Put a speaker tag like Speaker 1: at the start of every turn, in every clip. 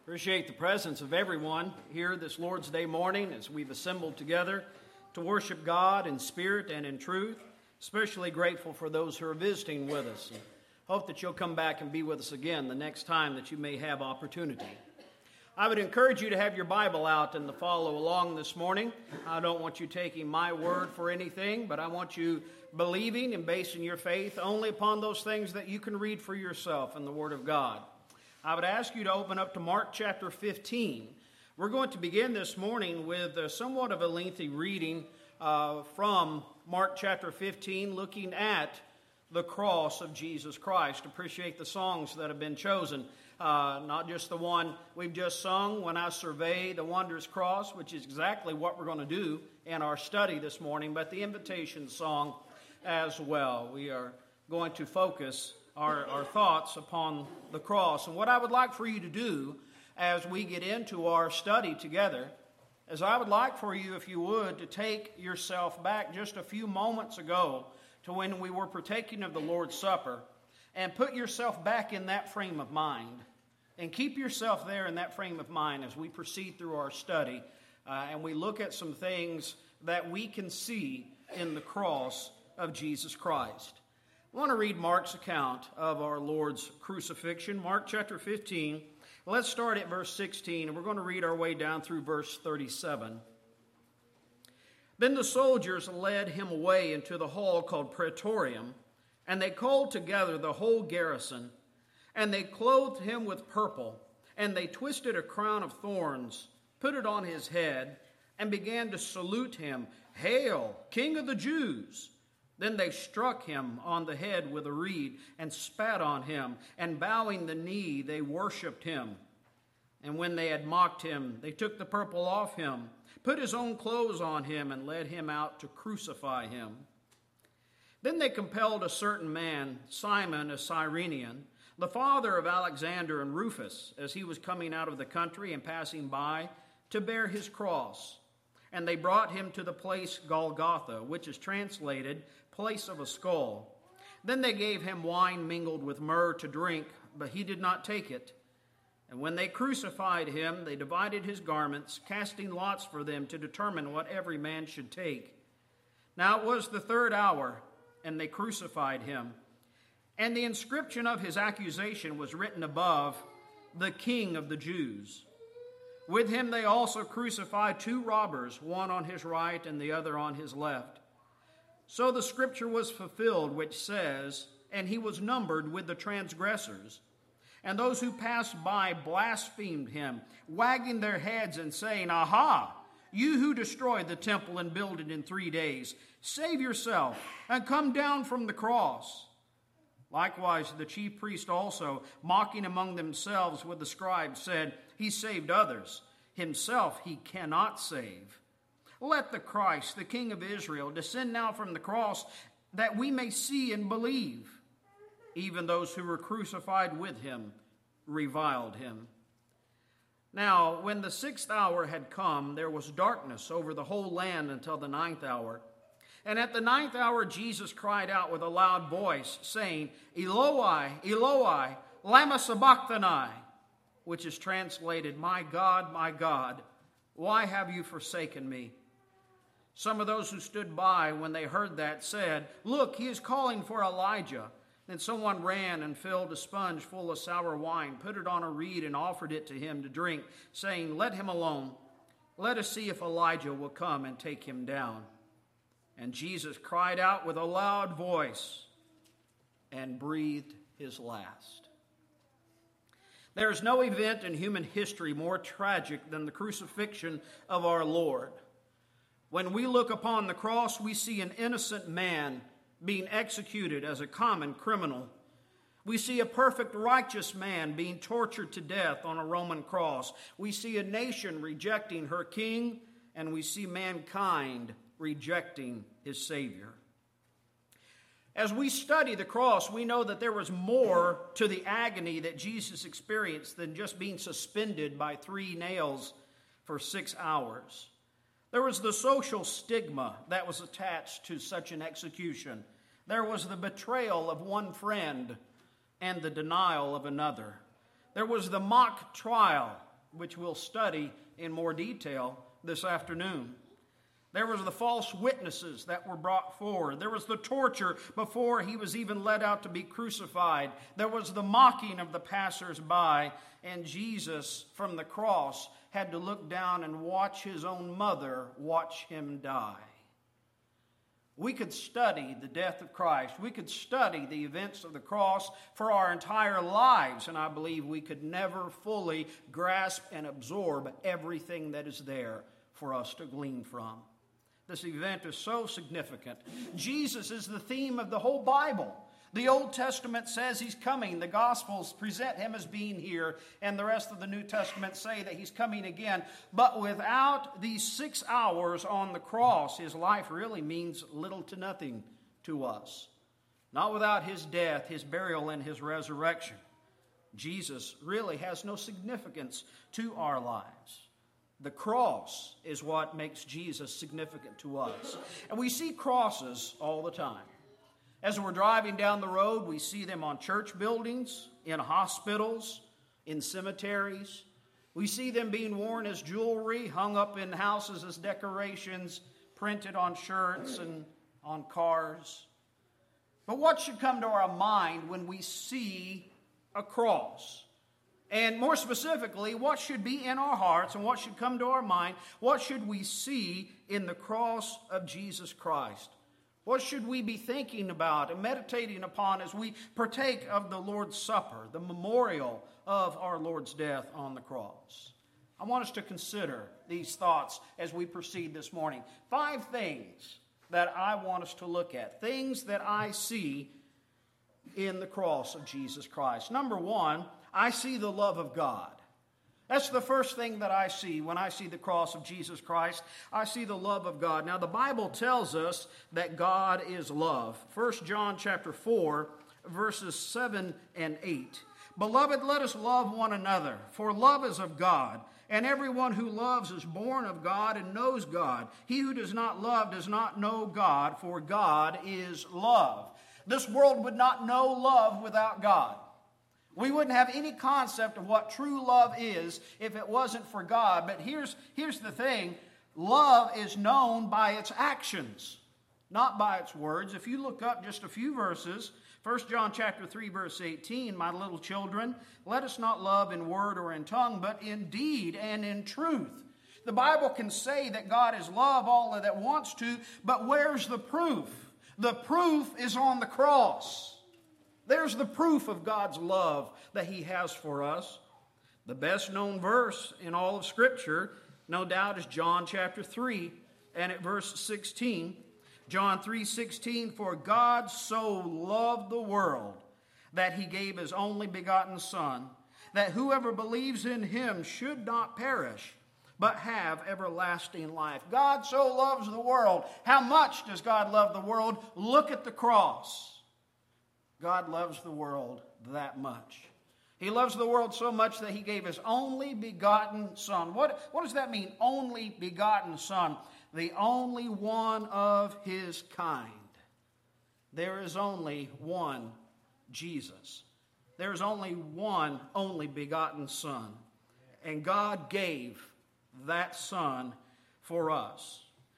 Speaker 1: Appreciate the presence of everyone here this Lord's Day morning as we've assembled together to worship God in spirit and in truth. Especially grateful for those who are visiting with us. And hope that you'll come back and be with us again the next time that you may have opportunity. I would encourage you to have your Bible out and to follow along this morning. I don't want you taking my word for anything, but I want you believing and basing your faith only upon those things that you can read for yourself in the Word of God. I would ask you to open up to Mark chapter 15. We're going to begin this morning with somewhat of a lengthy reading from Mark chapter 15, looking at the cross of Jesus Christ. Appreciate the songs that have been chosen. Not just the one we've just sung, When I Survey the Wondrous Cross, which is exactly what we're going to do in our study this morning, but the invitation song as well. We are going to focus our thoughts upon the cross. And what I would like for you to do as we get into our study together is I would like for you, if you would, to take yourself back just a few moments ago to when we were partaking of the Lord's Supper and put yourself back in that frame of mind and keep yourself there in that frame of mind as we proceed through our study and we look at some things that we can see in the cross of Jesus Christ. I want to read Mark's account of our Lord's crucifixion. Mark chapter 15. Let's start at verse 16, and we're going to read our way down through verse 37. Then the soldiers led him away into the hall called Praetorium, and they called together the whole garrison, and they clothed him with purple, and they twisted a crown of thorns, put it on his head, and began to salute him, "Hail, King of the Jews!" Then they struck him on the head with a reed and spat on him, and bowing the knee, they worshipped him. And when they had mocked him, they took the purple off him, put his own clothes on him, and led him out to crucify him. Then they compelled a certain man, Simon, a Cyrenian, the father of Alexander and Rufus, as he was coming out of the country and passing by, to bear his cross. And they brought him to the place Golgotha, which is translated, place of a skull. Then they gave him wine mingled with myrrh to drink, but he did not take it. And when they crucified him, they divided his garments, casting lots for them to determine what every man should take. Now it was the third hour, and they crucified him. And the inscription of his accusation was written above, "The King of the Jews." With him they also crucified two robbers, one on his right and the other on his left. So the scripture was fulfilled, which says, "And he was numbered with the transgressors." And those who passed by blasphemed him, wagging their heads and saying, "Aha! You who destroyed the temple and build it in 3 days, save yourself and come down from the cross." Likewise, the chief priest also, mocking among themselves with the scribes, said, "He saved others. Himself he cannot save. Let the Christ, the King of Israel, descend now from the cross, that we may see and believe." Even those who were crucified with him reviled him. Now, when the 6th hour had come, there was darkness over the whole land until the 9th hour. And at the 9th hour, Jesus cried out with a loud voice, saying, "Eloi, Eloi, lama sabachthani," which is translated, my God, why have you forsaken me?" Some of those who stood by when they heard that said, "Look, he is calling for Elijah." Then someone ran and filled a sponge full of sour wine, put it on a reed, and offered it to him to drink, saying, "Let him alone. Let us see if Elijah will come and take him down." And Jesus cried out with a loud voice and breathed his last. There is no event in human history more tragic than the crucifixion of our Lord. When we look upon the cross, we see an innocent man being executed as a common criminal. We see a perfect righteous man being tortured to death on a Roman cross. We see a nation rejecting her king, and we see mankind rejecting his Savior. As we study the cross, we know that there was more to the agony that Jesus experienced than just being suspended by 3 nails for 6 hours. There was the social stigma that was attached to such an execution. There was the betrayal of one friend and the denial of another. There was the mock trial which we'll study in more detail this afternoon. There was the false witnesses that were brought forward. There was the torture before he was even led out to be crucified. There was the mocking of the passers-by. And Jesus, from the cross, had to look down and watch his own mother watch him die. We could study the death of Christ. We could study the events of the cross for our entire lives. And I believe we could never fully grasp and absorb everything that is there for us to glean from. This event is so significant. Jesus is the theme of the whole Bible. The Old Testament says he's coming. The Gospels present him as being here. And the rest of the New Testament say that he's coming again. But without these 6 hours on the cross, his life really means little to nothing to us. Not without his death, his burial, and his resurrection. Jesus really has no significance to our lives. The cross is what makes Jesus significant to us. And we see crosses all the time. As we're driving down the road, we see them on church buildings, in hospitals, in cemeteries. We see them being worn as jewelry, hung up in houses as decorations, printed on shirts and on cars. But what should come to our mind when we see a cross? And more specifically, what should be in our hearts and what should come to our mind? What should we see in the cross of Jesus Christ? What should we be thinking about and meditating upon as we partake of the Lord's Supper, the memorial of our Lord's death on the cross? I want us to consider these thoughts as we proceed this morning. 5 things that I want us to look at, things that I see in the cross of Jesus Christ. Number 1, I see the love of God. That's the first thing that I see when I see the cross of Jesus Christ. I see the love of God. Now, the Bible tells us that God is love. 1 John chapter 4, verses 7 and 8. Beloved, let us love one another, for love is of God. And everyone who loves is born of God and knows God. He who does not love does not know God, for God is love. This world would not know love without God. We wouldn't have any concept of what true love is if it wasn't for God. But here's the thing. Love is known by its actions, not by its words. If you look up just a few verses, 1 John chapter 3, verse 18, my little children, let us not love in word or in tongue, but in deed and in truth. The Bible can say that God is love all that it wants to, but where's the proof? The proof is on the cross. There's the proof of God's love that he has for us. The best known verse in all of Scripture, no doubt, is John chapter 3 and at verse 16. John 3:16, for God so loved the world that he gave his only begotten Son, that whoever believes in him should not perish, but have everlasting life. God so loves the world. How much does God love the world? Look at the cross. God loves the world that much. He loves the world so much that he gave his only begotten Son. What does that mean, only begotten Son? The only one of his kind. There is only one Jesus. There is only one only begotten Son. And God gave that Son for us.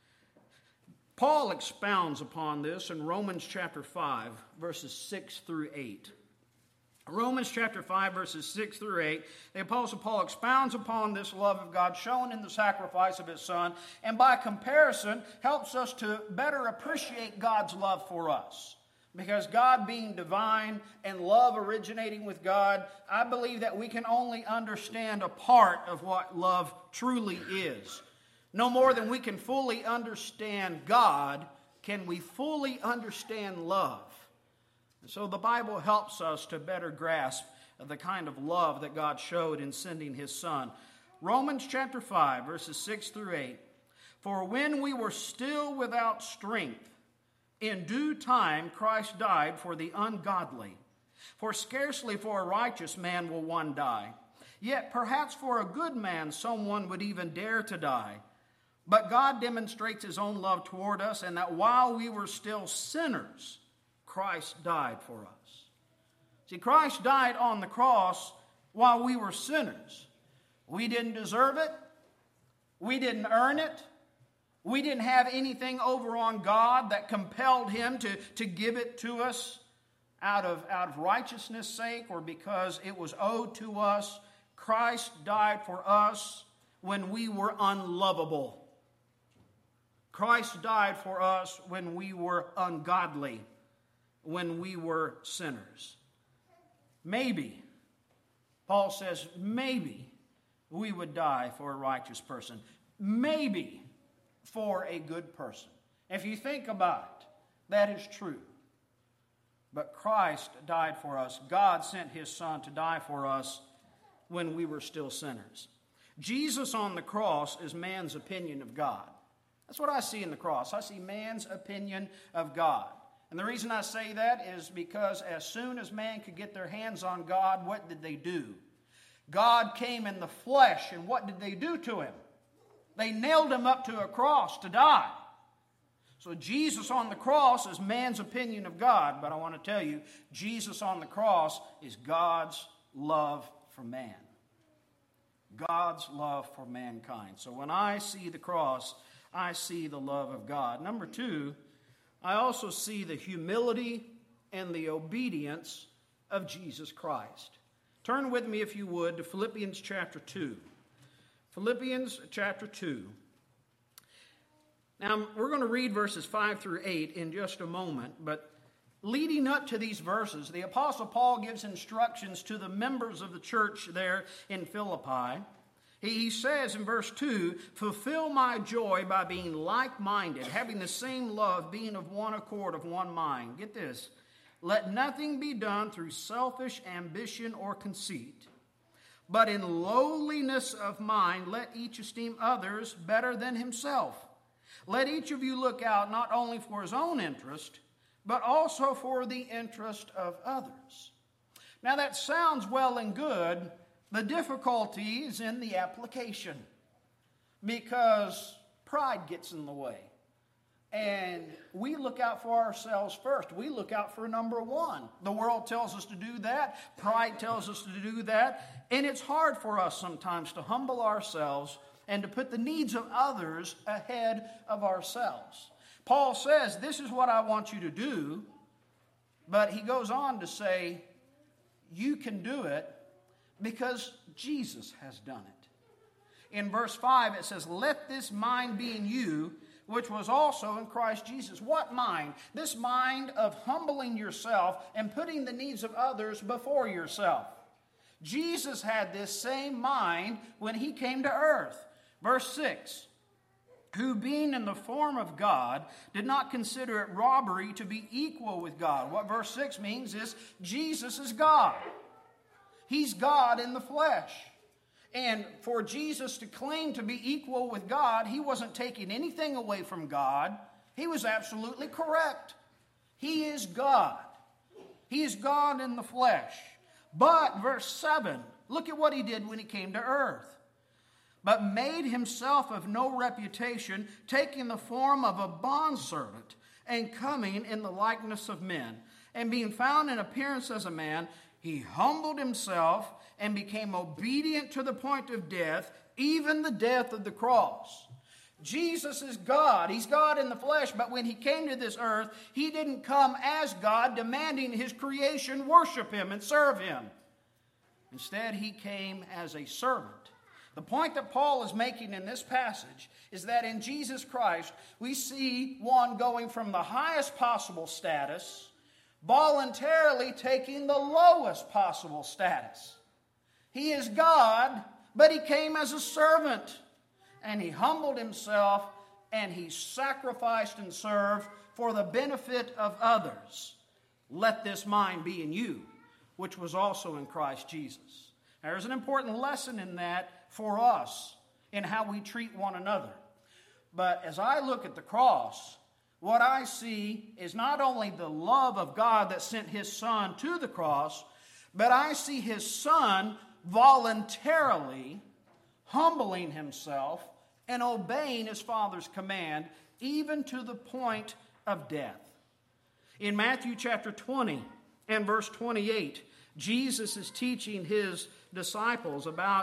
Speaker 1: Paul expounds upon this in Romans chapter 5, verses 6 through 8. Romans chapter 5, verses 6 through 8, the Apostle Paul expounds upon this love of God shown in the sacrifice of his Son, and by comparison helps us to better appreciate God's love for us. Because God being divine and love originating with God, I believe that we can only understand a part of what love truly is. No more than we can fully understand God, can we fully understand love. And so the Bible helps us to better grasp the kind of love that God showed in sending his Son. Romans chapter 5, verses 6 through 8. For when we were still without strength, in due time Christ died for the ungodly. For scarcely for a righteous man will one die. Yet perhaps for a good man someone would even dare to die. But God demonstrates his own love toward us, and that while we were still sinners, Christ died for us. See, Christ died on the cross while we were sinners. We didn't deserve it. We didn't earn it. We didn't have anything over on God that compelled him to give it to us out of righteousness' sake or because it was owed to us. Christ died for us when we were unlovable. Christ died for us when we were ungodly, when we were sinners. Maybe, Paul says, maybe we would die for a righteous person. Maybe for a good person. If you think about it, that is true. But Christ died for us. God sent his Son to die for us when we were still sinners. Jesus on the cross is man's opinion of God. That's what I see in the cross. I see man's opinion of God. And the reason I say that is because as soon as man could get their hands on God, what did they do? God came in the flesh, and what did they do to him? They nailed him up to a cross to die. So Jesus on the cross is man's opinion of God, but I want to tell you, Jesus on the cross is God's love for man. God's love for mankind. So when I see the cross, I see the love of God. Number two, I also see the humility and the obedience of Jesus Christ. Turn with me, if you would, to Philippians chapter 2. Philippians chapter 2. Now, we're going to read verses 5 through 8 in just a moment, but leading up to these verses, the Apostle Paul gives instructions to the members of the church there in Philippi. He says in verse 2, "Fulfill my joy by being like-minded, having the same love, being of one accord, of one mind." Get this. "Let nothing be done through selfish ambition or conceit, but in lowliness of mind let each esteem others better than himself. Let each of you look out not only for his own interest, but also for the interest of others." Now that sounds well and good. The difficulty is in the application, because pride gets in the way. And we look out for ourselves first. We look out for number one. The world tells us to do that. Pride tells us to do that. And it's hard for us sometimes to humble ourselves and to put the needs of others ahead of ourselves. Paul says, this is what I want you to do. But he goes on to say, you can do it because Jesus has done it. In verse 5 it says, "Let this mind be in you, which was also in Christ Jesus." What mind? This mind of humbling yourself and putting the needs of others before yourself. Jesus had this same mind when he came to earth. Verse 6, "Who being in the form of God did not consider it robbery to be equal with God." What verse 6 means is Jesus is God. He's God in the flesh. And for Jesus to claim to be equal with God, he wasn't taking anything away from God. He was absolutely correct. He is God. He is God in the flesh. But, verse 7, look at what he did when he came to earth. "But made himself of no reputation, taking the form of a bondservant, and coming in the likeness of men. And being found in appearance as a man, he humbled himself and became obedient to the point of death, even the death of the cross." Jesus is God. He's God in the flesh, but when he came to this earth, he didn't come as God demanding his creation worship him and serve him. Instead, he came as a servant. The point that Paul is making in this passage is that in Jesus Christ, we see one going from the highest possible status, voluntarily taking the lowest possible status. He is God, but he came as a servant. And he humbled himself, and he sacrificed and served for the benefit of others. "Let this mind be in you, which was also in Christ Jesus." Now, there's an important lesson in that for us in how we treat one another. But as I look at the cross, what I see is not only the love of God that sent his Son to the cross, but I see his Son voluntarily humbling himself and obeying his Father's command, even to the point of death. In Matthew chapter 20 and verse 28, Jesus is teaching his disciples about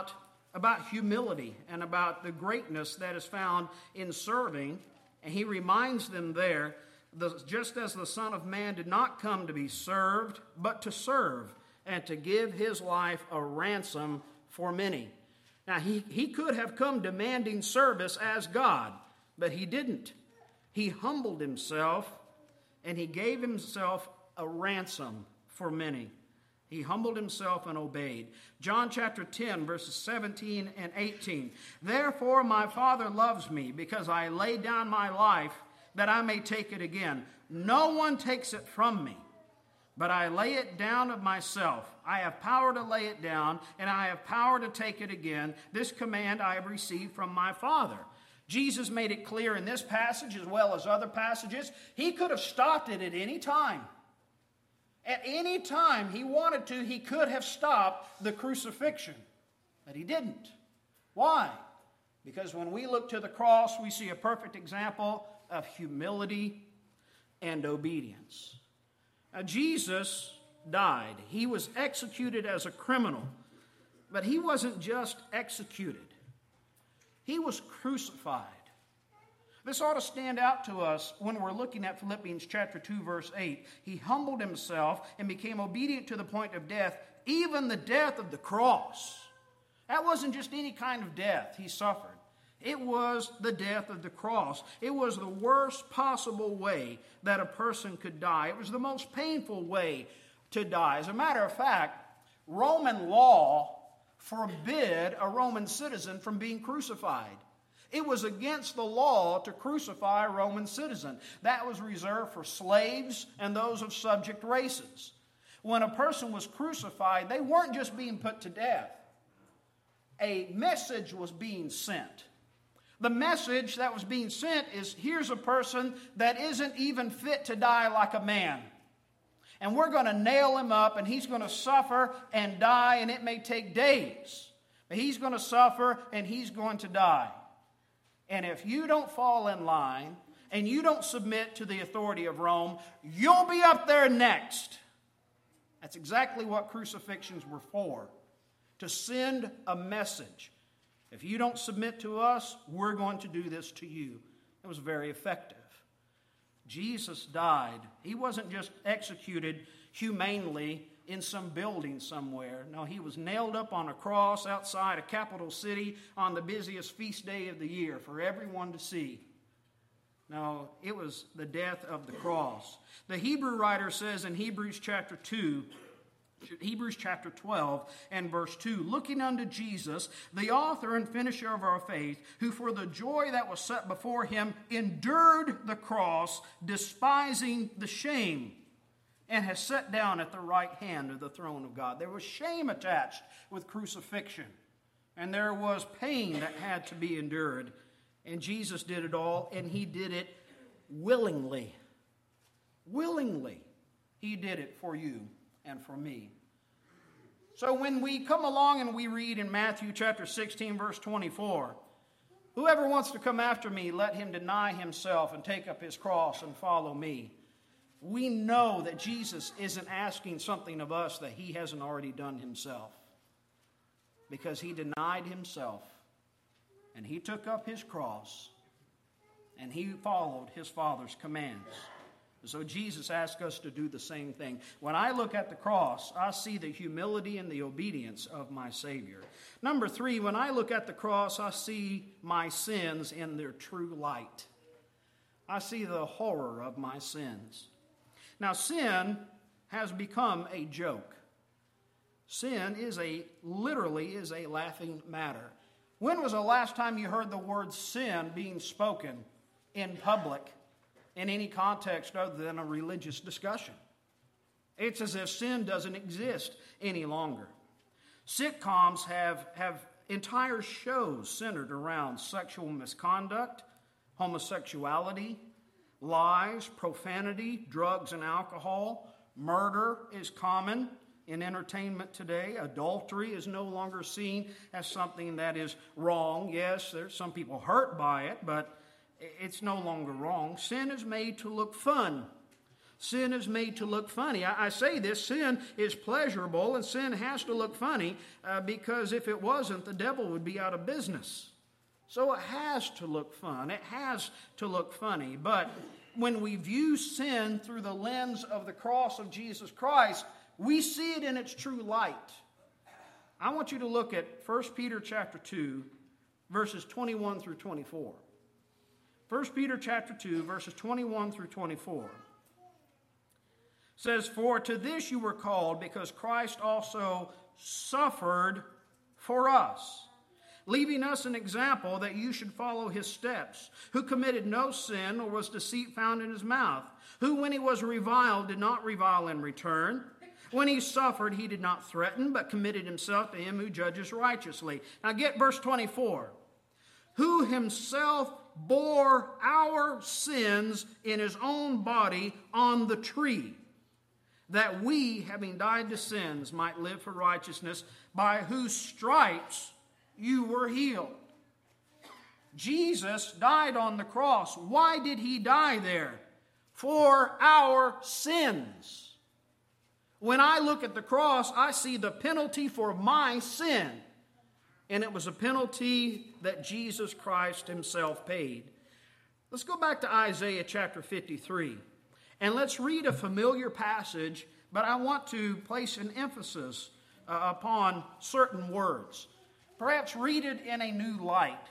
Speaker 1: about humility and about the greatness that is found in serving. And he reminds them there, just as the Son of Man did not come to be served, but to serve, and to give his life a ransom for many. Now, he could have come demanding service as God, but he didn't. He humbled himself, and he gave himself a ransom for many. He humbled himself and obeyed. John chapter 10, verses 17 and 18. Therefore my Father loves me, because I lay down my life, that I may take it again. No one takes it from me, but I lay it down of myself. I have power to lay it down, and I have power to take it again. This command I have received from my Father. Jesus made it clear in this passage as well as other passages. He could have stopped it at any time. At any time he wanted to, he could have stopped the crucifixion. But he didn't. Why? Because when we look to the cross, we see a perfect example of humility and obedience. Now, Jesus died. He was executed as a criminal. But he wasn't just executed. He was crucified. This ought to stand out to us when we're looking at Philippians chapter 2, verse 8. He humbled himself and became obedient to the point of death, even the death of the cross. That wasn't just any kind of death he suffered. It was the death of the cross. It was the worst possible way that a person could die. It was the most painful way to die. As a matter of fact, Roman law forbid a Roman citizen from being crucified. It was against the law to crucify a Roman citizen. That was reserved for slaves and those of subject races. When a person was crucified, they weren't just being put to death. A message was being sent. The message that was being sent is, here's a person that isn't even fit to die like a man. And we're going to nail him up, and he's going to suffer and die, and it may take days. But he's going to suffer, and he's going to die. And if you don't fall in line, and you don't submit to the authority of Rome, you'll be up there next. That's exactly what crucifixions were for. To send a message. If you don't submit to us, we're going to do this to you. It was very effective. Jesus died. He wasn't just executed humanely in some building somewhere. No, he was nailed up on a cross outside a capital city on the busiest feast day of the year for everyone to see. No, it was the death of the cross. The Hebrew writer says in Hebrews chapter 12 and verse 2, looking unto Jesus, the author and finisher of our faith, who for the joy that was set before him endured the cross, despising the shame, and has sat down at the right hand of the throne of God. There was shame attached with crucifixion, and there was pain that had to be endured. And Jesus did it all, and he did it willingly. Willingly. He did it for you and for me. So when we come along and we read in Matthew chapter 16, verse 24, whoever wants to come after me, let him deny himself and take up his cross and follow me. We know that Jesus isn't asking something of us that he hasn't already done himself. Because he denied himself, and he took up his cross, and he followed his Father's commands. So Jesus asks us to do the same thing. When I look at the cross, I see the humility and the obedience of my Savior. Number 3, when I look at the cross, I see my sins in their true light. I see the horror of my sins. Now, sin has become a joke. Sin literally is a laughing matter. When was the last time you heard the word sin being spoken in public in any context other than a religious discussion? It's as if sin doesn't exist any longer. Sitcoms have entire shows centered around sexual misconduct, homosexuality, lies, profanity, drugs and alcohol. Murder is common in entertainment today. Adultery is no longer seen as something that is wrong. Yes, there's some people hurt by it, but it's no longer wrong. Sin is made to look fun. Sin is made to look funny. I say this, sin is pleasurable, and sin has to look funny because if it wasn't, the devil would be out of business. So it has to look fun. It has to look funny. But when we view sin through the lens of the cross of Jesus Christ, we see it in its true light. I want you to look at 1 Peter chapter 2, verses 21 through 24. 1 Peter chapter 2, verses 21 through 24. Says, "For to this you were called, because Christ also suffered for us, leaving us an example that you should follow his steps, who committed no sin, nor was deceit found in his mouth, who when he was reviled did not revile in return. When he suffered, he did not threaten, but committed himself to him who judges righteously." Now get verse 24. "Who himself bore our sins in his own body on the tree, that we, having died to sins, might live for righteousness, by whose stripes you were healed." Jesus died on the cross. Why did he die there? For our sins. When I look at the cross, I see the penalty for my sin. And it was a penalty that Jesus Christ himself paid. Let's go back to Isaiah chapter 53. And let's read a familiar passage, but I want to place an emphasis upon certain words. Perhaps read it in a new light.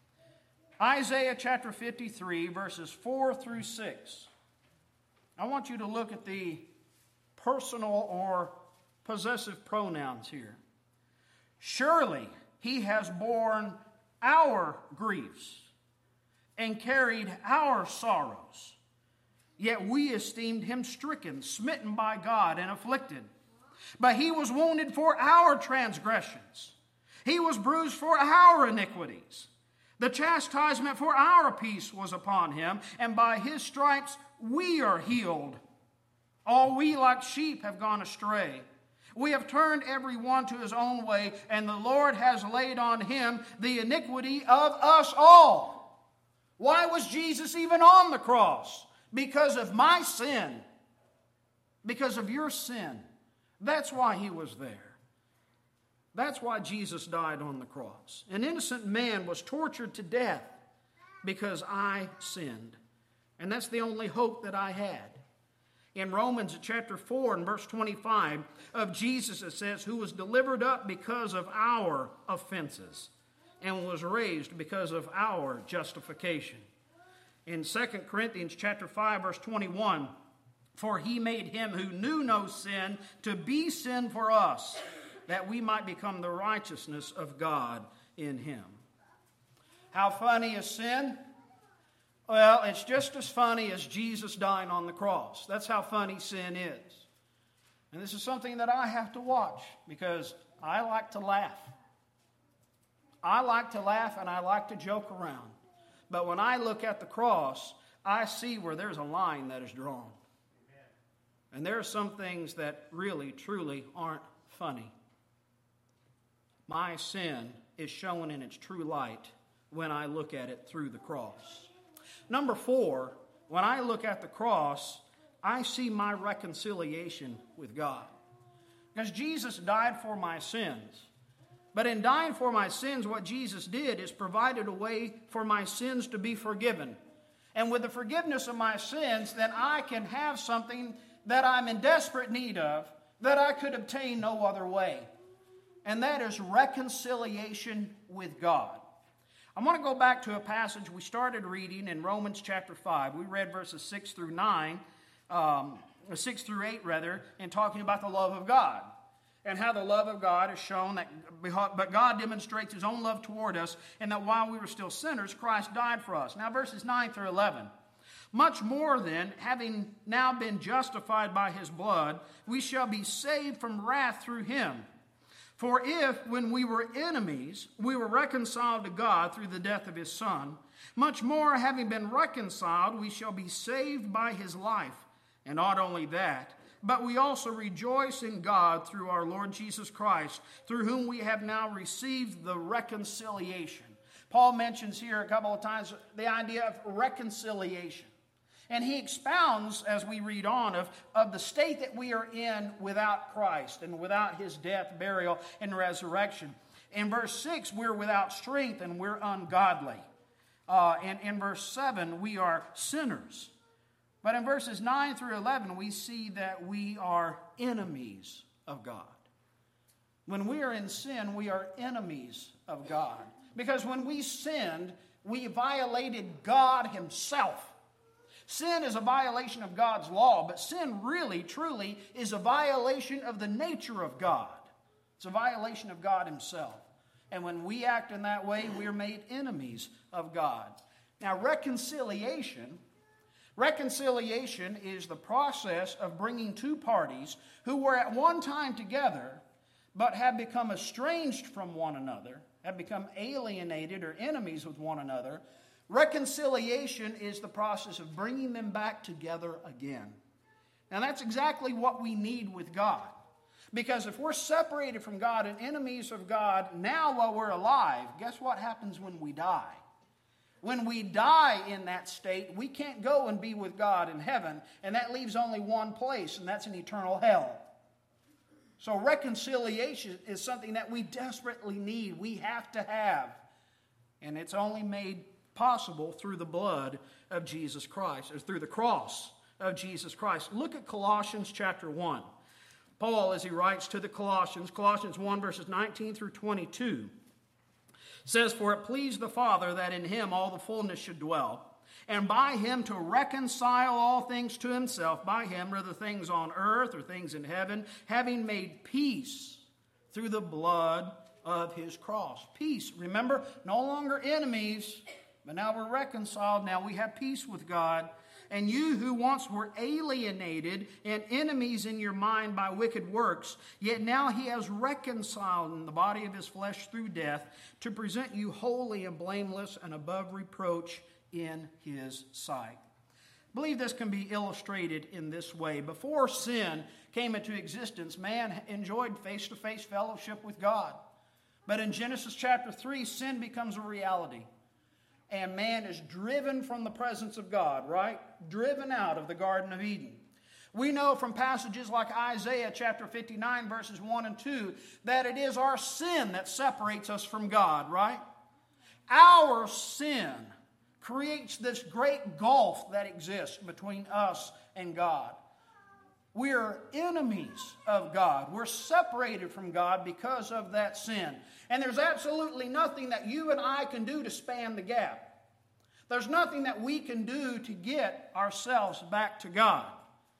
Speaker 1: Isaiah chapter 53, verses 4 through 6. I want you to look at the personal or possessive pronouns here. "Surely he has borne our griefs and carried our sorrows. Yet we esteemed him stricken, smitten by God, and afflicted. But he was wounded for our transgressions. He was bruised for our iniquities. The chastisement for our peace was upon him, and by his stripes we are healed. All we like sheep have gone astray. We have turned every one to his own way, and the Lord has laid on him the iniquity of us all." Why was Jesus even on the cross? Because of my sin. Because of your sin. That's why he was there. That's why Jesus died on the cross. An innocent man was tortured to death because I sinned. And that's the only hope that I had. In Romans chapter 4 and verse 25 of Jesus it says, "Who was delivered up because of our offenses and was raised because of our justification." In 2 Corinthians chapter 5 verse 21, "For he made him who knew no sin to be sin for us, that we might become the righteousness of God in him." How funny is sin? Well, it's just as funny as Jesus dying on the cross. That's how funny sin is. And this is something that I have to watch because I like to laugh. I like to laugh and I like to joke around. But when I look at the cross, I see where there's a line that is drawn. And there are some things that really, truly aren't funny. My sin is shown in its true light when I look at it through the cross. Number 4, when I look at the cross, I see my reconciliation with God. Because Jesus died for my sins. But in dying for my sins, what Jesus did is provided a way for my sins to be forgiven. And with the forgiveness of my sins, then I can have something that I'm in desperate need of that I could obtain no other way. And that is reconciliation with God. I want to go back to a passage we started reading in Romans chapter 5. We read verses 6 through 8 rather, and talking about the love of God. And how the love of God is shown, but God demonstrates his own love toward us, and that while we were still sinners, Christ died for us. Now verses 9 through 11. "Much more then, having now been justified by his blood, we shall be saved from wrath through him. For if, when we were enemies, we were reconciled to God through the death of his Son, much more, having been reconciled, we shall be saved by his life. And not only that, but we also rejoice in God through our Lord Jesus Christ, through whom we have now received the reconciliation." Paul mentions here a couple of times the idea of reconciliation. And he expounds, as we read on, of the state that we are in without Christ and without his death, burial, and resurrection. In verse 6, we're without strength and we're ungodly. And in verse 7, we are sinners. But in verses 9 through 11, we see that we are enemies of God. When we are in sin, we are enemies of God. Because when we sinned, we violated God himself. Sin is a violation of God's law, but sin really, truly is a violation of the nature of God. It's a violation of God himself. And when we act in that way, we are made enemies of God. Now, reconciliation is the process of bringing two parties who were at one time together, but have become estranged from one another, have become alienated or enemies with one another. Reconciliation is the process of bringing them back together again. Now that's exactly what we need with God. Because if we're separated from God and enemies of God now while we're alive, guess what happens when we die? When we die in that state, we can't go and be with God in heaven, and that leaves only one place, and that's an eternal hell. So reconciliation is something that we desperately need. We have to have. And it's only made possible through the blood of Jesus Christ, or through the cross of Jesus Christ. Look at Colossians chapter 1. Paul, as he writes to the Colossians 1 verses 19 through 22, says, "For it pleased the Father that in him all the fullness should dwell, and by him to reconcile all things to himself, by him, whether things on earth or things in heaven, having made peace through the blood of his cross." Peace. Remember, no longer enemies, but now we're reconciled. Now we have peace with God. "And you who once were alienated and enemies in your mind by wicked works, yet now he has reconciled in the body of his flesh through death to present you holy and blameless and above reproach in his sight." I believe this can be illustrated in this way. Before sin came into existence, man enjoyed face-to-face fellowship with God. But in Genesis chapter 3, sin becomes a reality. And man is driven from the presence of God, right? Driven out of the Garden of Eden. We know from passages like Isaiah chapter 59 verses 1 and 2 that it is our sin that separates us from God, right? Our sin creates this great gulf that exists between us and God. We are enemies of God. We're separated from God because of that sin. And there's absolutely nothing that you and I can do to span the gap. There's nothing that we can do to get ourselves back to God.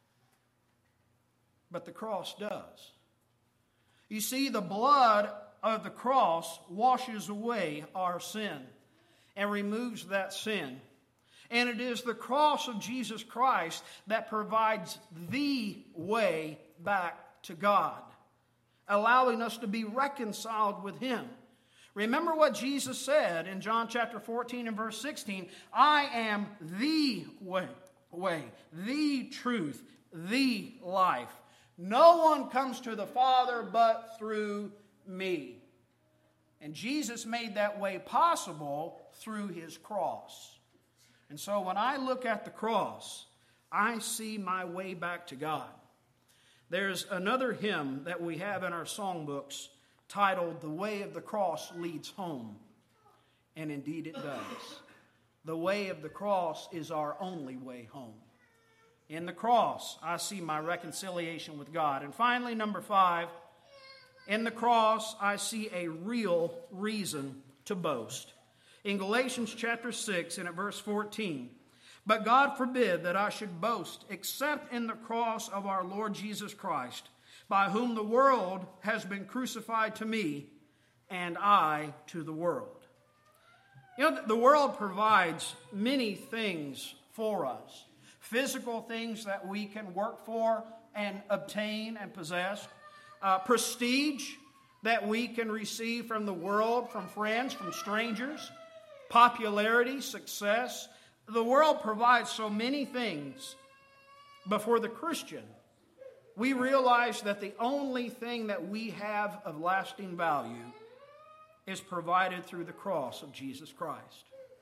Speaker 1: But the cross does. You see, the blood of the cross washes away our sin and removes that sin. And it is the cross of Jesus Christ that provides the way back to God, allowing us to be reconciled with him. Remember what Jesus said in John chapter 14 and verse 16, "I am the way, the truth, the life. No one comes to the Father but through me." And Jesus made that way possible through his cross. And so when I look at the cross, I see my way back to God. There's another hymn that we have in our songbooks titled, "The Way of the Cross Leads Home." And indeed it does. The way of the cross is our only way home. In the cross, I see my reconciliation with God. And finally, number 5, in the cross, I see a real reason to boast. In Galatians chapter 6 and at verse 14, "But God forbid that I should boast except in the cross of our Lord Jesus Christ, by whom the world has been crucified to me, and I to the world." You know, the world provides many things for us. Physical things that we can work for and obtain and possess. Prestige that we can receive from the world, from friends, from strangers. Popularity, success. The world provides so many things. But for the Christian, we realize that the only thing that we have of lasting value is provided through the cross of Jesus Christ.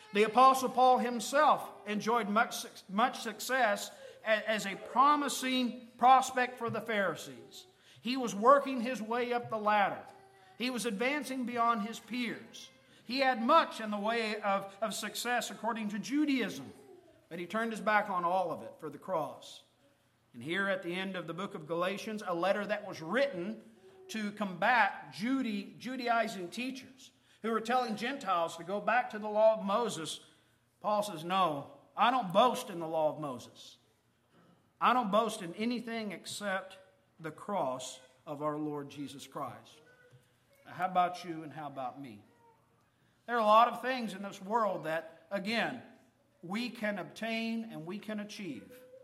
Speaker 1: The Apostle Paul himself enjoyed much success as a promising prospect for the Pharisees. He was working his way up the ladder. He was advancing beyond his peers. He had much in the way of success according to Judaism, but he turned his back on all of it for the cross. And here at the end of the book of Galatians, a letter that was written to combat Judaizing teachers who were telling Gentiles to go back to the law of Moses, Paul says, no, I don't boast in the law of Moses. I don't boast in anything except the cross of our Lord Jesus Christ. Now, how about you and how about me? There are a lot of things in this world that, again, we can obtain and we can achieve.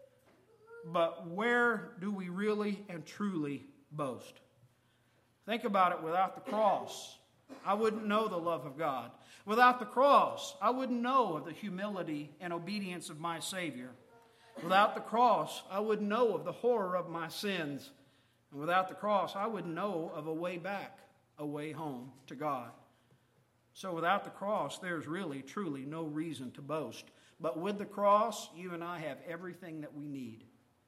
Speaker 1: But where do we really and truly boast? Think about it. Without the cross, I wouldn't know the love of God. Without the cross, I wouldn't know of the humility and obedience of my Savior. Without the cross, I wouldn't know of the horror of my sins. And without the cross, I wouldn't know of a way back, a way home to God. So without the cross, there's really, truly no reason to boast. But with the cross, you and I have everything that we need.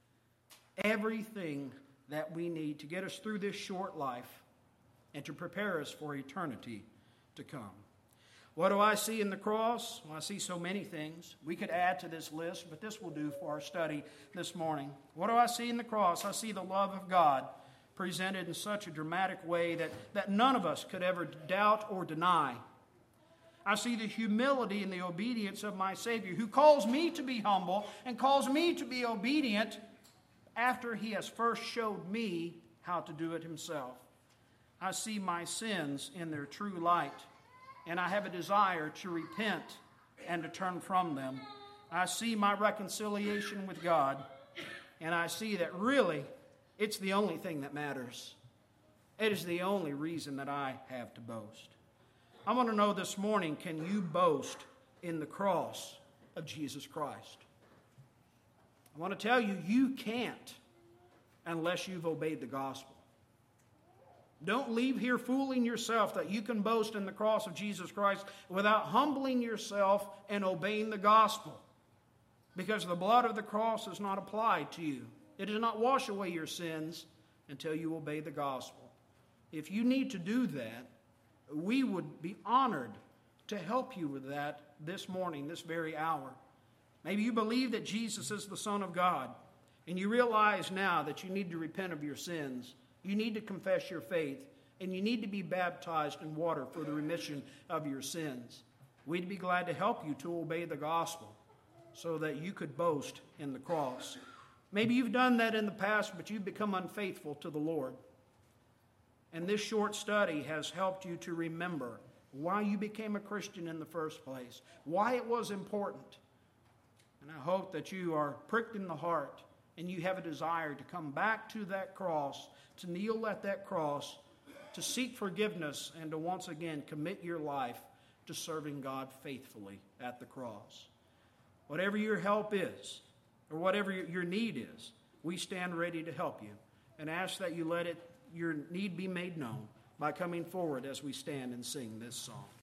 Speaker 1: Everything that we need to get us through this short life and to prepare us for eternity to come. What do I see in the cross? Well, I see so many things. We could add to this list, but this will do for our study this morning. What do I see in the cross? I see the love of God presented in such a dramatic way that none of us could ever doubt or deny. I see the humility and the obedience of my Savior, who calls me to be humble and calls me to be obedient after He has first showed me how to do it Himself. I see my sins in their true light, and I have a desire to repent and to turn from them. I see my reconciliation with God, and I see that really it's the only thing that matters. It is the only reason that I have to boast. I want to know this morning, can you boast in the cross of Jesus Christ? I want to tell you, you can't unless you've obeyed the gospel. Don't leave here fooling yourself that you can boast in the cross of Jesus Christ without humbling yourself and obeying the gospel. Because the blood of the cross is not applied to you. It does not wash away your sins until you obey the gospel. If you need to do that, we would be honored to help you with that this morning, this very hour. Maybe you believe that Jesus is the Son of God, and you realize now that you need to repent of your sins. You need to confess your faith, and you need to be baptized in water for the remission of your sins. We'd be glad to help you to obey the gospel so that you could boast in the cross. Maybe you've done that in the past, but you've become unfaithful to the Lord. And this short study has helped you to remember why you became a Christian in the first place, why it was important. And I hope that you are pricked in the heart and you have a desire to come back to that cross, to kneel at that cross, to seek forgiveness, and to once again commit your life to serving God faithfully at the cross. Whatever your help is, or whatever your need is, we stand ready to help you and ask that you let your need be made known by coming forward as we stand and sing this song.